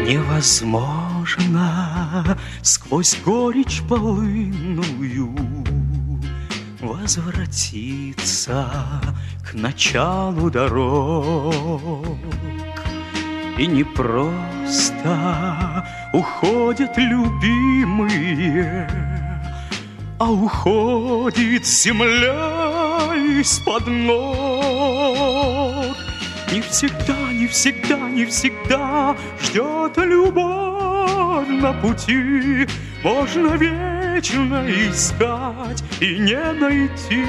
Невозможно сквозь горечь полынную возвратиться к началу дорог. И не просто уходят любимые, а уходит земля из-под ног. Не всегда, не всегда, не всегда ждет любовь на пути. Можно вечно искать и не найти,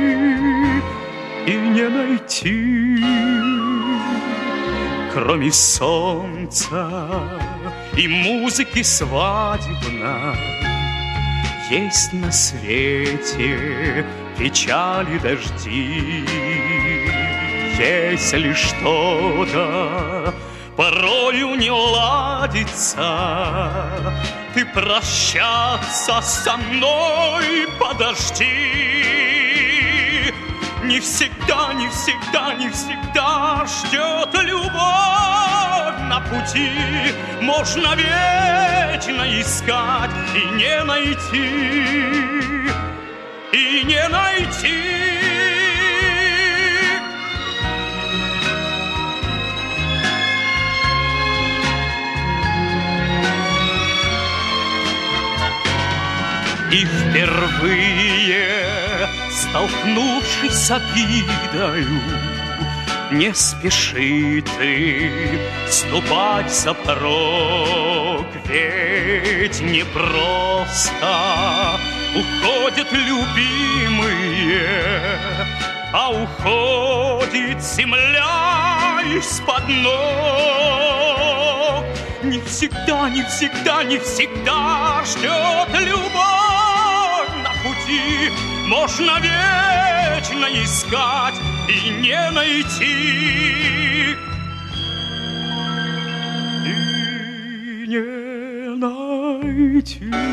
и не найти. Кроме солнца и музыки свадебной, есть на свете печали, дожди. Если что-то порою не ладится, ты прощаться со мной подожди. Не всегда, не всегда, не всегда ждет любовь на пути. Можно вечно искать и не найти, и не найти. И впервые, столкнувшись с обидою, не спеши ты ступать за порог. Ведь не просто уходят любимые, а уходит земля из-под ног. Не всегда, не всегда, не всегда ждет любовь на пути. Можно вечно искать и не найти, и не найти.